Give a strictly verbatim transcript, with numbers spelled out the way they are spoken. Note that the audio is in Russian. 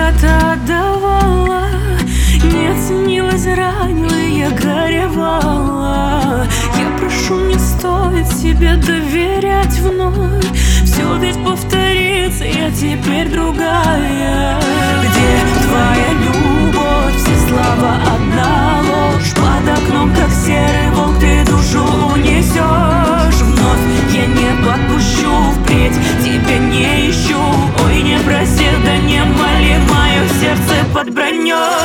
когда-то отдавала, не оценилась, ранила, я горевала. Я прошу, не стоит себе доверять вновь. Все ведь повторится, я теперь другая. Где твоя любовь? Все слова одна ложь. Под окном, как серый волк, ты душу унесешь. Вновь я не подпущу, впредь тебя не ищу. Ой, не проси, да не моли, мое сердце под броней.